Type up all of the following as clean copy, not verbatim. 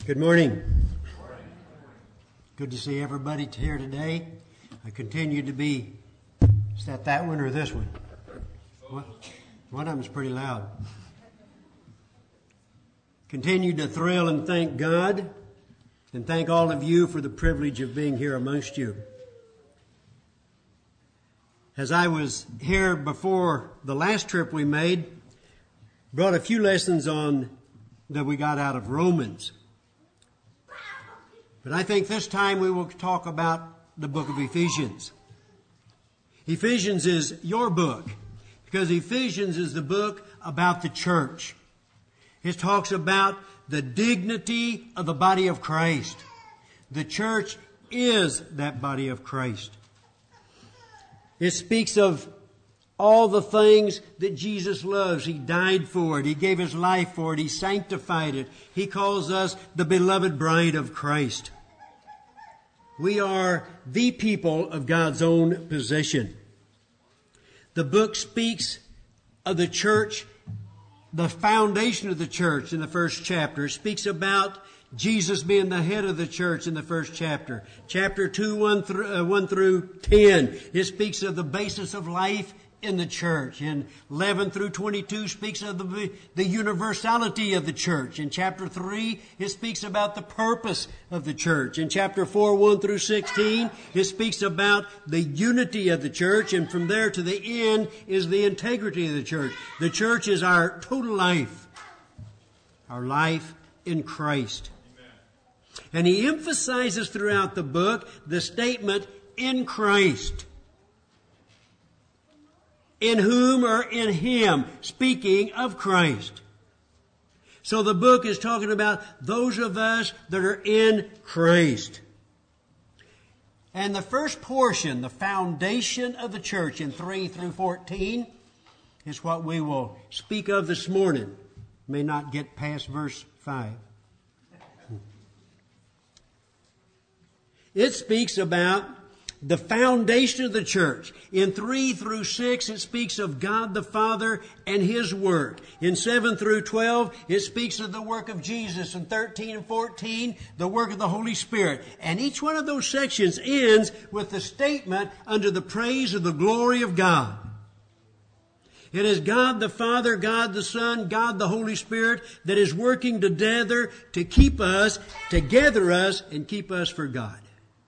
Good morning. Good to see everybody here today. I continue to be, is that one or this one? One of them's pretty loud. Continue to thrill and thank God and thank all of you for the privilege of being here amongst you. As I was here before the last trip we made, brought a few lessons on that we got out of Romans. But I think this time we will talk about the book of Ephesians. Ephesians is your book because Ephesians is the book about the church. It talks about the dignity of the body of Christ. The church is that body of Christ. It speaks of all the things that Jesus loves. He died for it. He gave His life for it. He sanctified it. He calls us the beloved bride of Christ. We are the people of God's own possession. The book speaks of the church, the foundation of the church in the first chapter. It speaks about Jesus being the head of the church in the first chapter. Chapter 2, 1 through 10, it speaks of the basis of life in the church. And 11 through 22 speaks of the universality of the church. In chapter 3, it speaks about the purpose of the church. In chapter 4, 1 through 16, it speaks about the unity of the church. And from there to the end is the integrity of the church. The church is our total life. Our life in Christ. Amen. And he emphasizes throughout the book the statement, in Christ. In whom or in Him, speaking of Christ. So the book is talking about those of us that are in Christ. And the first portion, the foundation of the church in 3 through 14, is what we will speak of this morning. May not get past verse 5. It speaks about the foundation of the church. In 3 through 6, it speaks of God the Father and His work. In 7 through 12, it speaks of the work of Jesus. In 13 and 14, the work of the Holy Spirit. And each one of those sections ends with the statement, under the praise of the glory of God. It is God the Father, God the Son, God the Holy Spirit that is working together to keep us, to gather us, and keep us for God.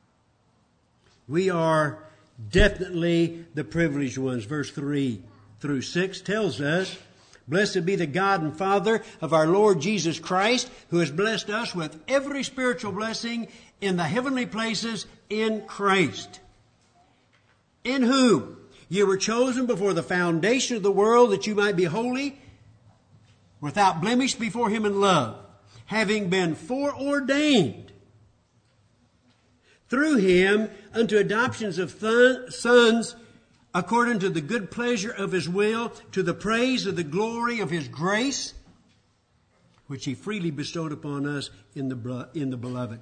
We are definitely the privileged ones. Verse 3 through 6 tells us, blessed be the God and Father of our Lord Jesus Christ, who has blessed us with every spiritual blessing in the heavenly places in Christ. In whom you were chosen before the foundation of the world, that you might be holy, without blemish before Him in love, having been foreordained through Him unto adoptions of sons, according to the good pleasure of His will, to the praise of the glory of His grace, which He freely bestowed upon us in the Beloved.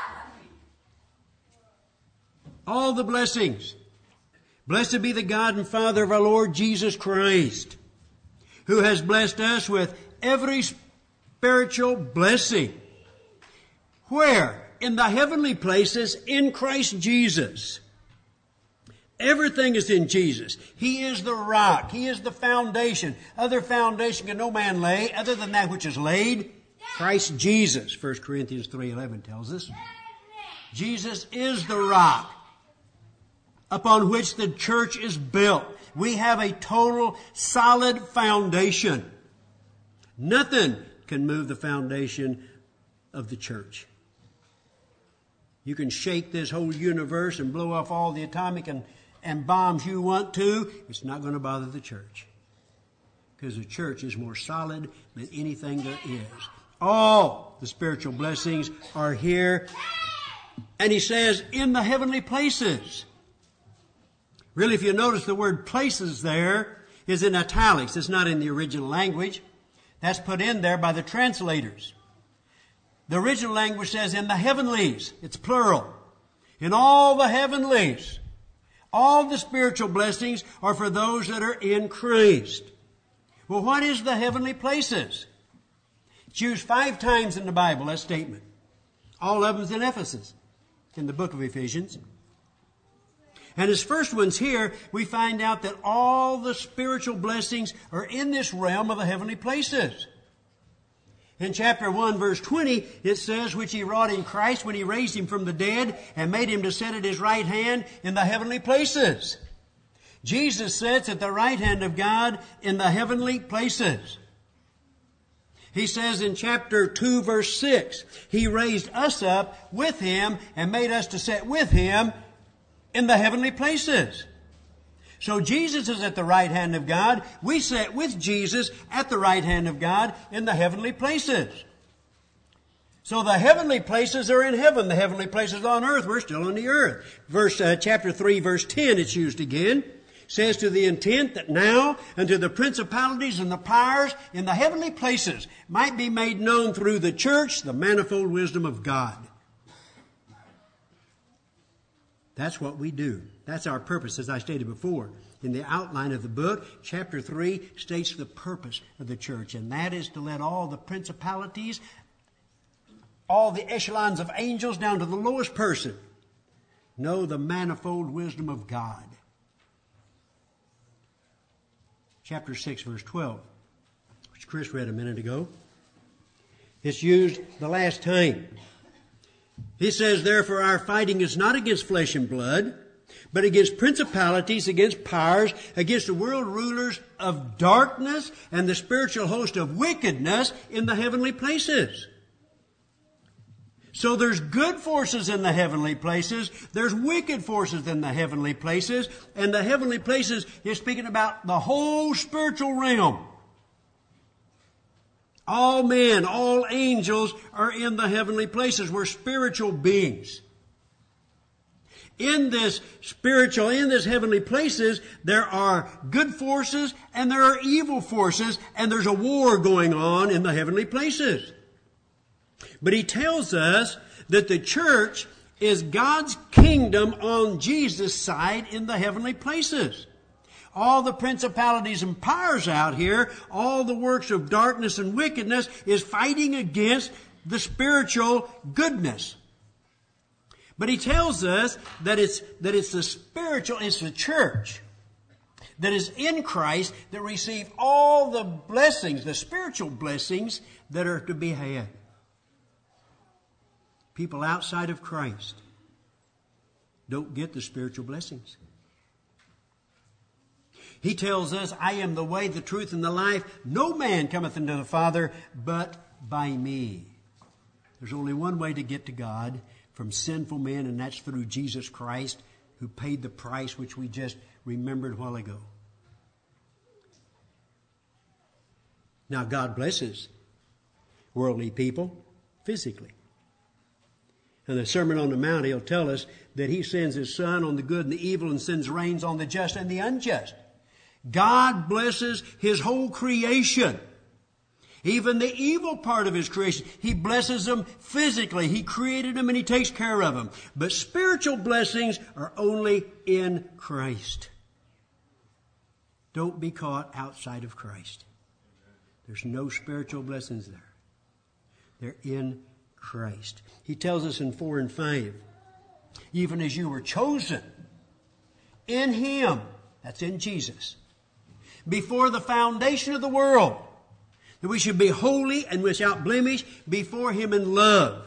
All the blessings. Blessed be the God and Father of our Lord Jesus Christ, who has blessed us with every spiritual blessing. Where? In the heavenly places in Christ Jesus. Everything is in Jesus. He is the rock. He is the foundation. Other foundation can no man lay other than that which is laid. Christ Jesus. 1 Corinthians 3:11 tells us. Jesus is the rock upon which the church is built. We have a total solid foundation. Nothing can move the foundation of the church. You can shake this whole universe and blow off all the atomic and bombs you want to. It's not going to bother the church. Because the church is more solid than anything there is. All the spiritual blessings are here. And he says, in the heavenly places. Really, if you notice, the word places there is in italics. It's not in the original language. That's put in there by the translators. The original language says in the heavenlies. It's plural. In all the heavenlies. All the spiritual blessings are for those that are in Christ. Well, what is the heavenly places? It's used 5 times in the Bible, that statement. All of them's in Ephesus, in the book of Ephesians. And his first ones here, we find out that all the spiritual blessings are in this realm of the heavenly places. In chapter 1, verse 20, it says, which he wrought in Christ when he raised him from the dead and made him to sit at his right hand in the heavenly places. Jesus sits at the right hand of God in the heavenly places. He says in chapter 2, verse 6, he raised us up with him and made us to sit with him in the heavenly places. So Jesus is at the right hand of God. We sit with Jesus at the right hand of God in the heavenly places. So the heavenly places are in heaven. The heavenly places on earth, we're still on the earth. Chapter 3, verse 10, it's used again. Says, to the intent that now unto the principalities and the powers in the heavenly places might be made known through the church the manifold wisdom of God. That's what we do. That's our purpose, as I stated before. In the outline of the book, chapter 3 states the purpose of the church, and that is to let all the principalities, all the echelons of angels down to the lowest person, know the manifold wisdom of God. Chapter 6, verse 12, which Chris read a minute ago. It's used the last time. He says, therefore our fighting is not against flesh and blood, but against principalities, against powers, against the world rulers of darkness and the spiritual host of wickedness in the heavenly places. So there's good forces in the heavenly places. There's wicked forces in the heavenly places. And the heavenly places is speaking about the whole spiritual realm. All men, all angels are in the heavenly places. We're spiritual beings. In this heavenly places, there are good forces and there are evil forces, and there's a war going on in the heavenly places. But he tells us that the church is God's kingdom on Jesus' side in the heavenly places. All the principalities and powers out here, all the works of darkness and wickedness is fighting against the spiritual goodness. But he tells us that it's the church that is in Christ that receive all the blessings, the spiritual blessings that are to be had. People outside of Christ don't get the spiritual blessings. He tells us, I am the way, the truth, and the life. No man cometh unto the Father but by me. There's only one way to get to God from sinful men, and that's through Jesus Christ, who paid the price which we just remembered a while ago. Now, God blesses worldly people physically. In the Sermon on the Mount, he'll tell us that he sends his sun on the good and the evil and sends rains on the just and the unjust. God blesses his whole creation. Even the evil part of his creation. He blesses them physically. He created them and he takes care of them. But spiritual blessings are only in Christ. Don't be caught outside of Christ. There's no spiritual blessings there. They're in Christ. He tells us in 4 and 5, even as you were chosen in him, that's in Jesus, before the foundation of the world, that we should be holy and without blemish before him in love.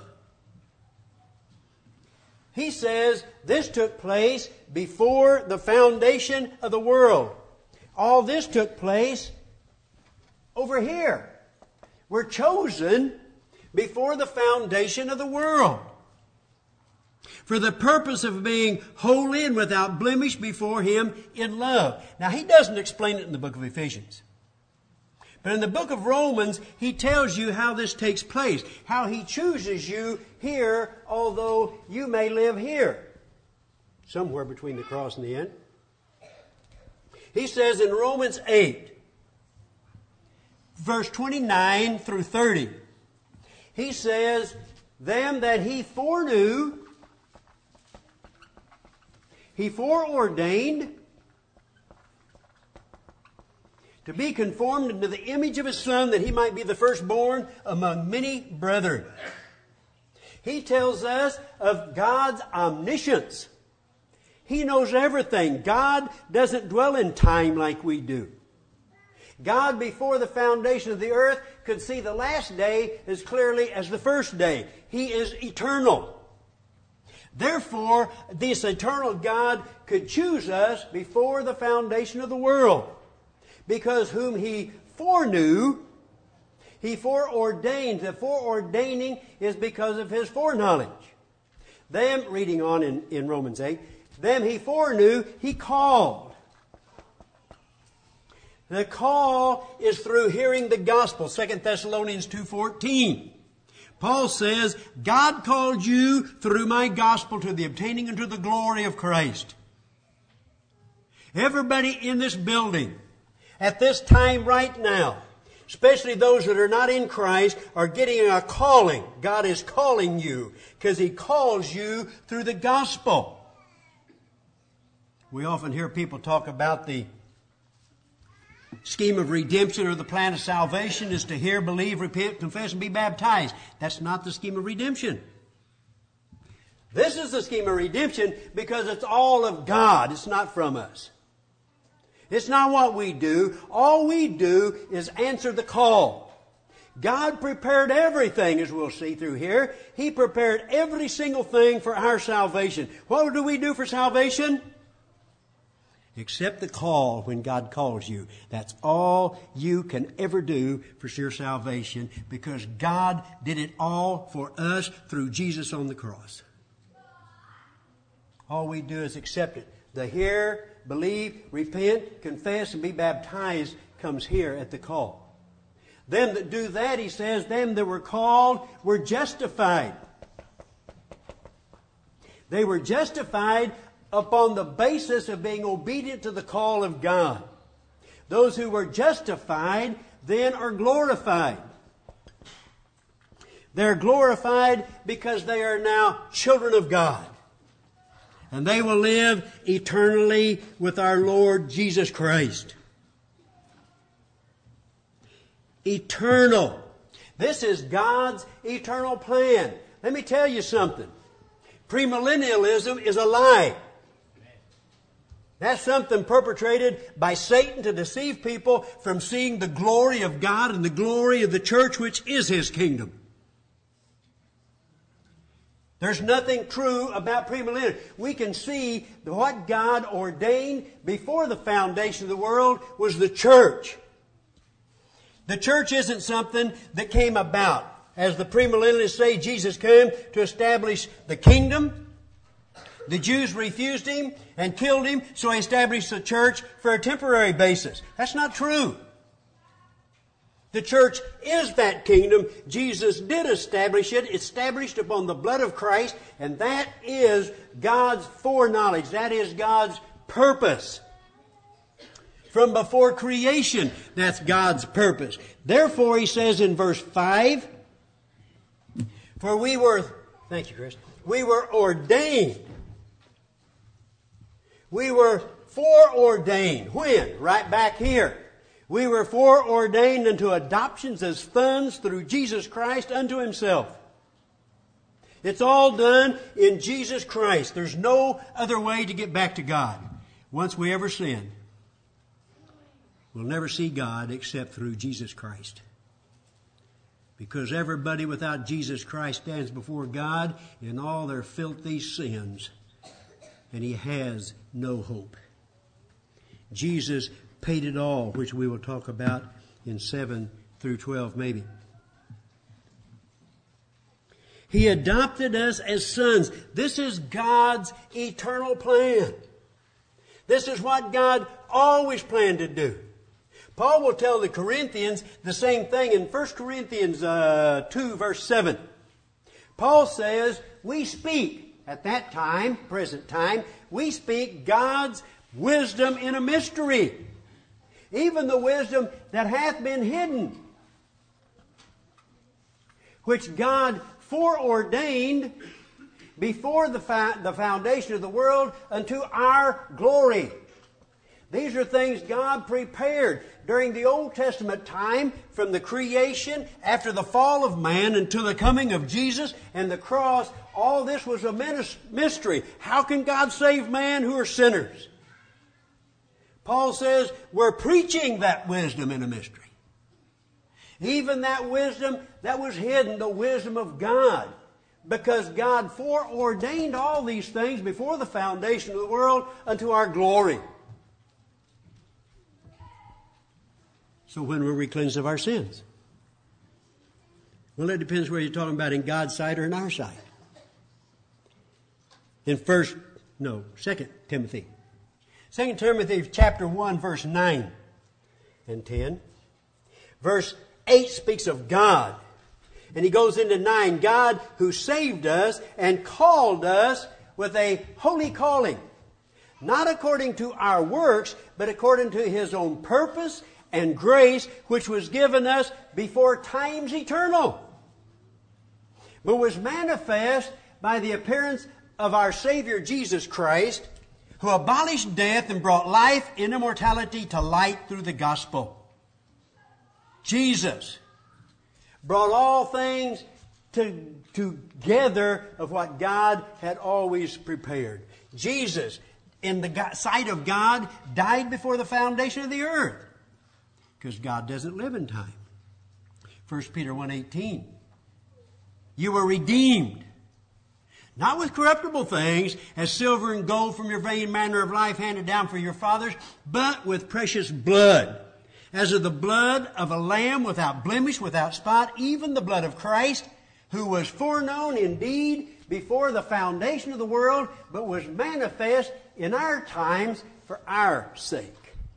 He says this took place before the foundation of the world. All this took place over here. We're chosen before the foundation of the world, for the purpose of being holy and without blemish before him in love. Now, he doesn't explain it in the book of Ephesians. But in the book of Romans, he tells you how this takes place, how he chooses you here, although you may live here, somewhere between the cross and the end. He says in Romans 8, verse 29 through 30, he says, them that he foreknew, he foreordained to be conformed into the image of his Son, that he might be the firstborn among many brethren. He tells us of God's omniscience. He knows everything. God doesn't dwell in time like we do. God, before the foundation of the earth, could see the last day as clearly as the first day. He is eternal. Therefore, this eternal God could choose us before the foundation of the world. Because whom He foreknew, He foreordained. The foreordaining is because of His foreknowledge. Them, reading on in Romans 8, them He foreknew, He called. The call is through hearing the gospel, 2 Thessalonians 2:14. Paul says, God called you through my gospel to the obtaining unto the glory of Christ. Everybody in this building, at this time right now, especially those that are not in Christ, are getting a calling. God is calling you because He calls you through the gospel. We often hear people talk about the scheme of redemption or the plan of salvation is to hear, believe, repent, confess, and be baptized. That's not the scheme of redemption. This is the scheme of redemption because it's all of God. It's not from us. It's not what we do. All we do is answer the call. God prepared everything, as we'll see through here. He prepared every single thing for our salvation. What do we do for salvation? Accept the call when God calls you. That's all you can ever do for your salvation because God did it all for us through Jesus on the cross. All we do is accept it. The hear, believe, repent, confess, and be baptized comes here at the call. Them that do that, he says, them that were called were justified. They were justified upon the basis of being obedient to the call of God. Those who were justified then are glorified. They're glorified because they are now children of God. And they will live eternally with our Lord Jesus Christ. Eternal. This is God's eternal plan. Let me tell you something. Premillennialism is a lie. That's something perpetrated by Satan to deceive people from seeing the glory of God and the glory of the church, which is His kingdom. There's nothing true about premillennialism. We can see what God ordained before the foundation of the world was the church. The church isn't something that came about. As the premillennialists say, Jesus came to establish the kingdom. The Jews refused Him and killed Him, so He established the church for a temporary basis. That's not true. The church is that kingdom. Jesus did establish it, established upon the blood of Christ, and that is God's foreknowledge. That is God's purpose. From before creation, that's God's purpose. Therefore, he says in verse 5, for we were, thank you, Chris, we were ordained. We were foreordained. When? Right back here. We were foreordained unto adoptions as sons through Jesus Christ unto Himself. It's all done in Jesus Christ. There's no other way to get back to God. Once we ever sin, we'll never see God except through Jesus Christ. Because everybody without Jesus Christ stands before God in all their filthy sins. And he has no hope. Jesus paid it all, which we will talk about in 7 through 12 maybe. He adopted us as sons. This is God's eternal plan. This is what God always planned to do. Paul will tell the Corinthians the same thing in 1 Corinthians 2 verse 7. Paul says, we speak, at that time, present time, we speak God's wisdom in a mystery. Even the wisdom that hath been hidden, which God foreordained before the foundation of the world unto our glory. These are things God prepared. during the Old Testament time, from the creation, after the fall of man, until the coming of Jesus and the cross, all this was a mystery. How can God save man who are sinners? Paul says we're preaching that wisdom in a mystery. Even that wisdom that was hidden, the wisdom of God. Because God foreordained all these things before the foundation of the world unto our glory. So when were we cleansed of our sins? Well, it depends where you're talking about, in God's sight or in our sight. In 2 Timothy. 2 Timothy chapter 1, verse 9 and 10. Verse 8 speaks of God. And he goes into 9. God who saved us and called us with a holy calling. Not according to our works, but according to His own purpose and grace, which was given us before times eternal, but was manifest by the appearance of our Savior Jesus Christ, who abolished death and brought life and immortality to light through the gospel. Jesus brought all things together of what God had always prepared. Jesus, in the sight of God, died before the foundation of the earth, because God doesn't live in time. 1 Peter 1:18. You were redeemed, not with corruptible things, as silver and gold from your vain manner of life handed down for your fathers, but with precious blood, as of the blood of a lamb without blemish, without spot, even the blood of Christ, who was foreknown indeed before the foundation of the world, but was manifest in our times for our sake.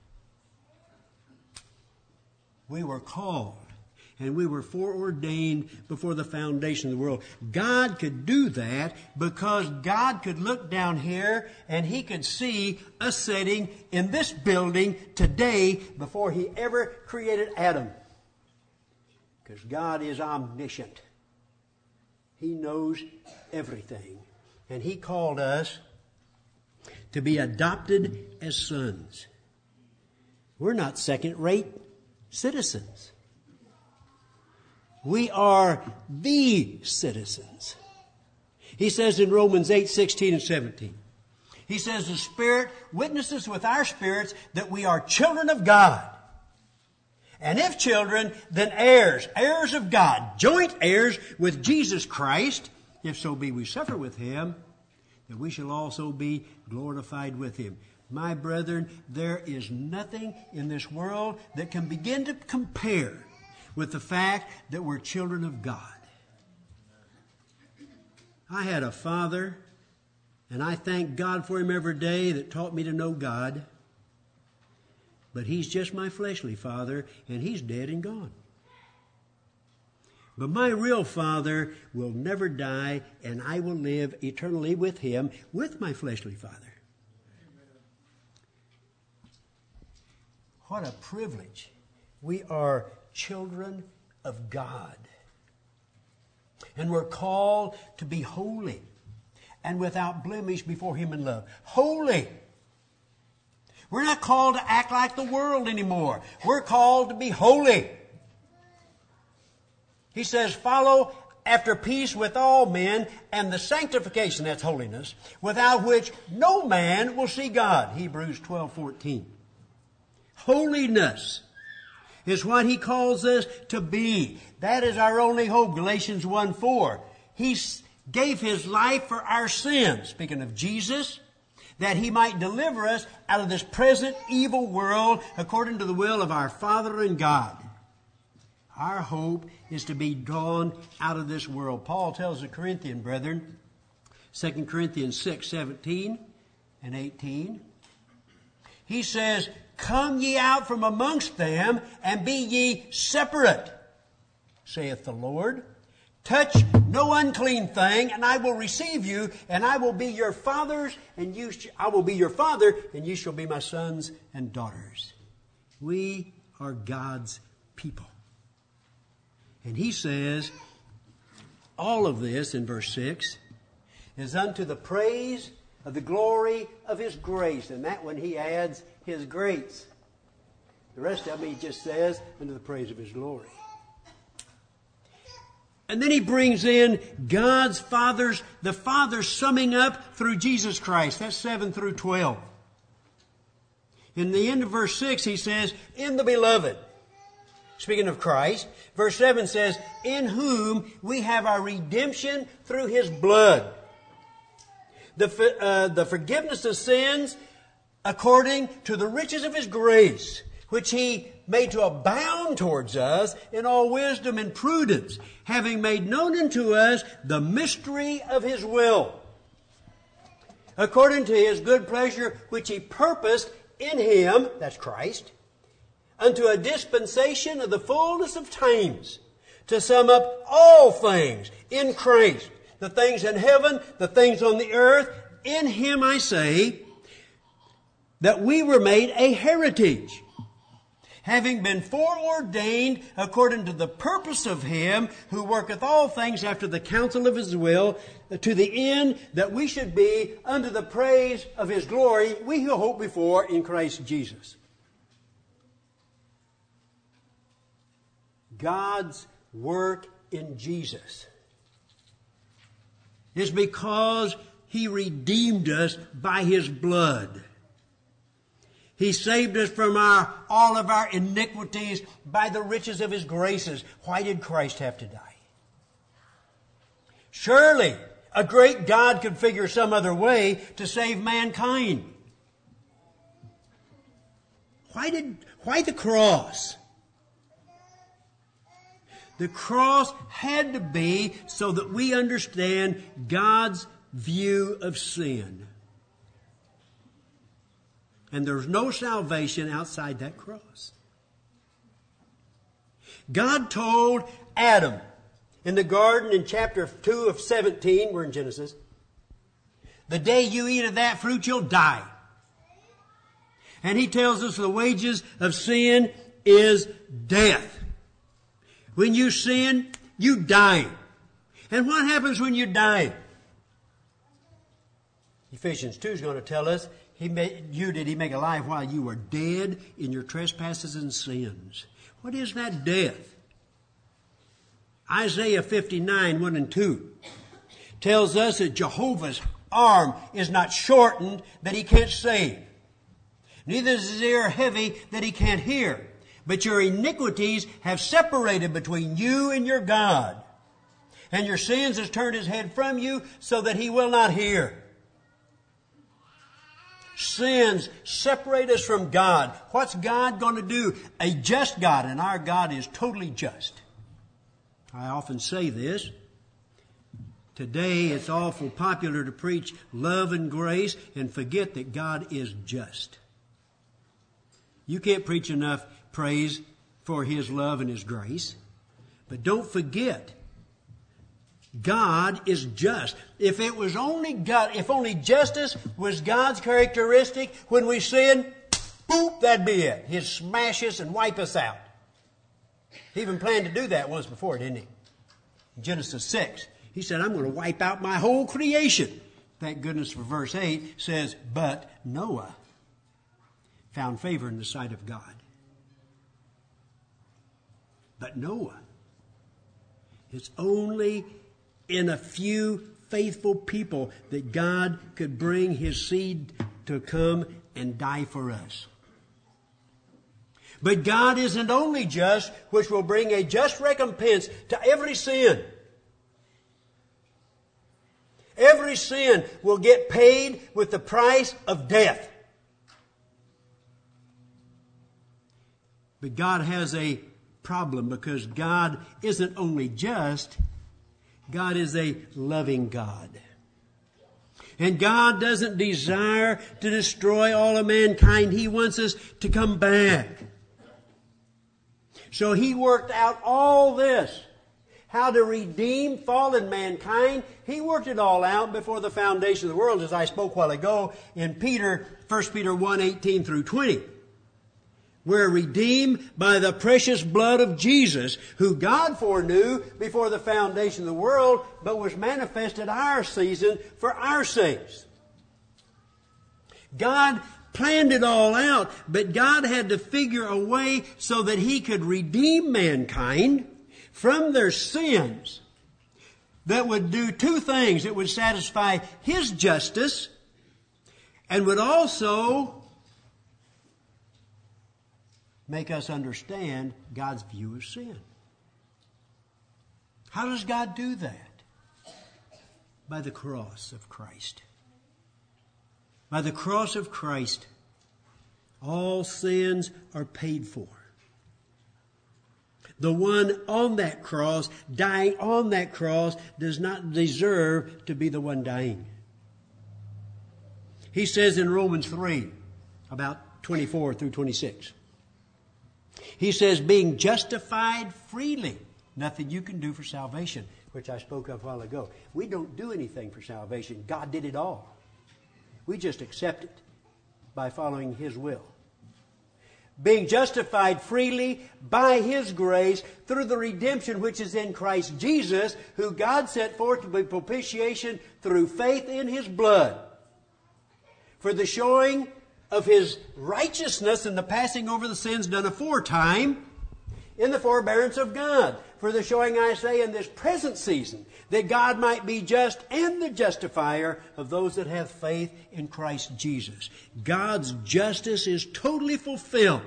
We were called and we were foreordained before the foundation of the world. God could do that because God could look down here and He could see us sitting in this building today before He ever created Adam. Because God is omniscient. He knows everything. And He called us to be adopted as sons. We're not second-rate citizens. We are the citizens. He says in Romans 8:16 and 17. He says the Spirit witnesses with our spirits that we are children of God. And if children, then heirs, heirs of God, joint heirs with Jesus Christ, if so be we suffer with Him, that we shall also be glorified with Him. My brethren, there is nothing in this world that can begin to compare with the fact that we're children of God. I had a father, and I thank God for him every day, that taught me to know God. But he's just my fleshly father, and he's dead and gone. But my real father will never die, and I will live eternally with him, with my fleshly father. What a privilege. We are children of God. And we're called to be holy and without blemish before Him in love. Holy. We're not called to act like the world anymore. We're called to be holy. He says, follow after peace with all men and the sanctification, that's holiness, without which no man will see God. Hebrews 12:14. Holiness is what He calls us to be. That is our only hope. Galatians 1:4. He gave His life for our sins, speaking of Jesus, that He might deliver us out of this present evil world according to the will of our Father and God. Our hope is to be drawn out of this world. Paul tells the Corinthian brethren, 2 Corinthians 6:17 and 18, he says, come ye out from amongst them, and be ye separate, saith the Lord. Touch no unclean thing, and I will receive you, and I will be your fathers, and I will be your father, and you shall be my sons and daughters. We are God's people. And He says, all of this in verse 6 is unto the praise of the glory of His grace. And that one He adds His grace. The rest of them he just says, unto the praise of his glory. And then he brings in God's the Father summing up through Jesus Christ. That's 7 through 12. In the end of verse 6 he says, in the beloved. Speaking of Christ, verse 7 says, in whom we have our redemption through his blood. The forgiveness of sins according to the riches of his grace, which he made to abound towards us in all wisdom and prudence, having made known unto us the mystery of his will, according to his good pleasure, which he purposed in him, that's Christ, unto a dispensation of the fullness of times, to sum up all things in Christ, the things in heaven, the things on the earth. In him, I say, that we were made a heritage, having been foreordained according to the purpose of him who worketh all things after the counsel of his will, to the end that we should be unto the praise of his glory, we who hope before in Christ Jesus. God's work in Jesus is because he redeemed us by his blood. He saved us from all of our iniquities by the riches of his graces. Why did Christ have to die? Surely a great God could figure some other way to save mankind. Why the cross? The cross had to be so that we understand God's view of sin. And there's no salvation outside that cross. God told Adam in the garden in chapter 2 of 17, we're in Genesis, the day you eat of that fruit, you'll die. And he tells us the wages of sin is death. When you sin, you die. And what happens when you die? Ephesians 2 is going to tell us, He make alive while you were dead in your trespasses and sins. What is that death? Isaiah 59, 1 and 2 tells us that Jehovah's arm is not shortened that he can't save. Neither is his ear heavy that he can't hear. But your iniquities have separated between you and your God. And your sins has turned his head from you so that he will not hear. Sins separate us from God. What's God going to do? A just God, and our God is totally just. I often say this. Today it's awful popular to preach love and grace and forget that God is just. You can't preach enough praise for his love and his grace. But don't forget, God is just. If only justice was God's characteristic, when we sin, boop, that'd be it. He'd smash us and wipe us out. He even planned to do that once before, didn't he? In Genesis 6, he said, I'm going to wipe out my whole creation. Thank goodness for verse 8 says, but Noah found favor in the sight of God. But Noah, it's only in a few faithful people that God could bring his seed to come and die for us. But God isn't only just, which will bring a just recompense to every sin. Every sin will get paid with the price of death. But God has a problem because God isn't only just, God is a loving God. And God doesn't desire to destroy all of mankind. He wants us to come back. So he worked out all this. How to redeem fallen mankind. He worked it all out before the foundation of the world, as I spoke a while ago in 1 Peter 1, 18 through 20. We're redeemed by the precious blood of Jesus, who God foreknew before the foundation of the world, but was manifested our season for our sakes. God planned it all out, but God had to figure a way so that He could redeem mankind from their sins that would do two things. It would satisfy His justice and would also make us understand God's view of sin. How does God do that? By the cross of Christ. By the cross of Christ, all sins are paid for. The one on that cross, dying on that cross, does not deserve to be the one dying. He says in Romans 3, about 24 through 26, he says, being justified freely, nothing you can do for salvation, which I spoke of a while ago. We don't do anything for salvation. God did it all. We just accept it by following His will. Being justified freely by His grace through the redemption which is in Christ Jesus, who God set forth to be propitiation through faith in His blood, for the showing of His righteousness and the passing over the sins done aforetime in the forbearance of God, for the showing, I say, in this present season, that God might be just and the justifier of those that have faith in Christ Jesus. God's justice is totally fulfilled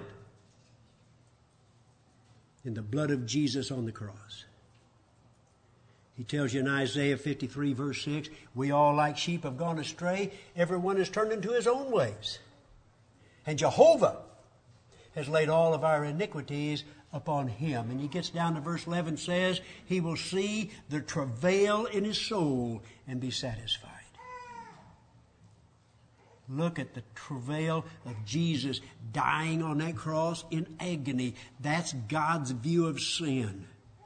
in the blood of Jesus on the cross. He tells you in Isaiah 53 verse 6, we all like sheep have gone astray. Everyone has turned into his own ways. And Jehovah has laid all of our iniquities upon Him. And he gets down to verse 11, says, He will see the travail in His soul and be satisfied. Look at the travail of Jesus dying on that cross in agony. That's God's view of sin.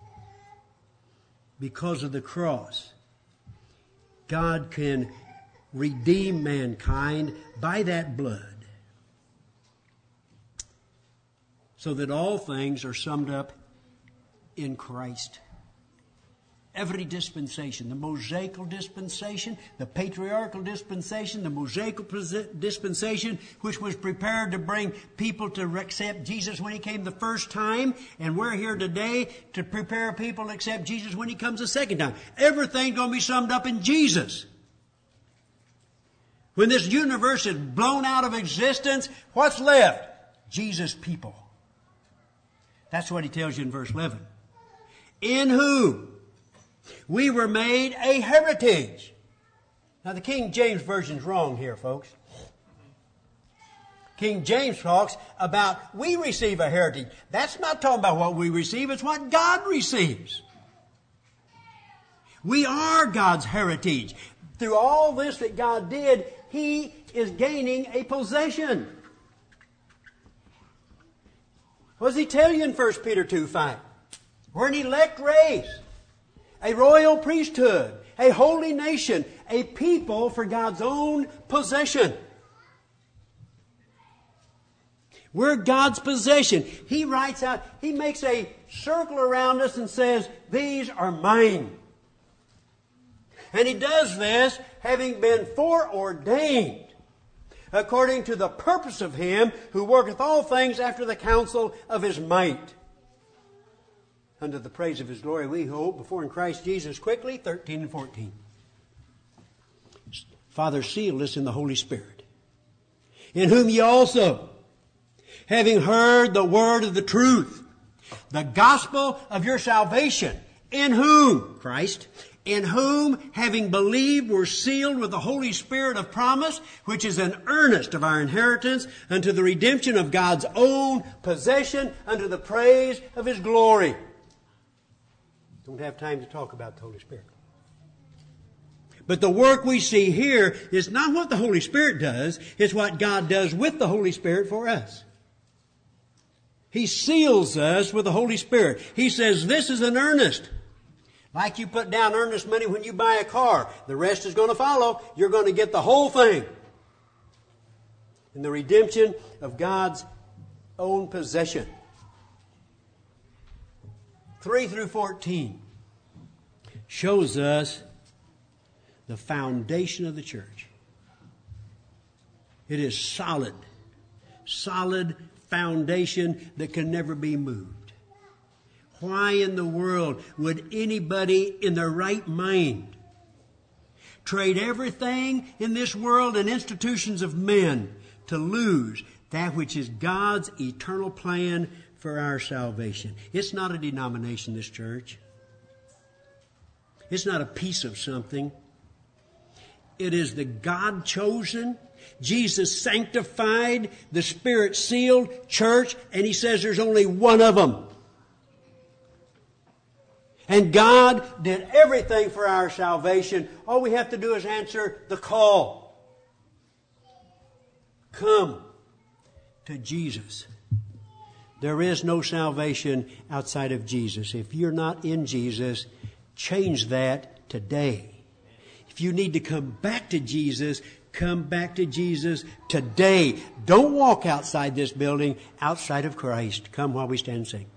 Because of the cross, God can redeem mankind by that blood, so that all things are summed up in Christ. Every dispensation, the Mosaical dispensation, the patriarchal dispensation, the Mosaical dispensation, which was prepared to bring people to accept Jesus when He came the first time, and we're here today to prepare people to accept Jesus when He comes the second time. Everything's going to be summed up in Jesus. When this universe is blown out of existence, what's left? Jesus' people. That's what He tells you in verse 11. In whom we were made a heritage. Now the King James Version's wrong here, folks. King James talks about we receive a heritage. That's not talking about what we receive, it's what God receives. We are God's heritage. Through all this that God did, He is gaining a possession. What does He tell you in 1 Peter 2:5? We're an elect race, a royal priesthood, a holy nation, a people for God's own possession. We're God's possession. He writes out, He makes a circle around us and says, these are mine. And He does this having been foreordained according to the purpose of Him who worketh all things after the counsel of His might. Unto the praise of His glory we hope before in Christ Jesus. Quickly, 13 and 14. Father sealed us in the Holy Spirit, in whom ye also, having heard the word of the truth, the gospel of your salvation, in whom, Christ, in whom, having believed, were sealed with the Holy Spirit of promise, which is an earnest of our inheritance unto the redemption of God's own possession, unto the praise of His glory. Don't have time to talk about the Holy Spirit. But the work we see here is not what the Holy Spirit does, it's what God does with the Holy Spirit for us. He seals us with the Holy Spirit. He says this is an earnest. Like you put down earnest money when you buy a car. The rest is going to follow. You're going to get the whole thing. In the redemption of God's own possession. 3 through 14 shows us the foundation of the church. It is solid solid foundation that can never be moved. Why in the world would anybody in their right mind trade everything in this world and institutions of men to lose that which is God's eternal plan for our salvation? It's not a denomination, this church. It's not a piece of something. It is the God-chosen, Jesus sanctified, the Spirit-sealed church, and He says there's only one of them. And God did everything for our salvation. All we have to do is answer the call. Come to Jesus. There is no salvation outside of Jesus. If you're not in Jesus, change that today. If you need to come back to Jesus, come back to Jesus today. Don't walk outside this building, outside of Christ. Come while we stand and sing.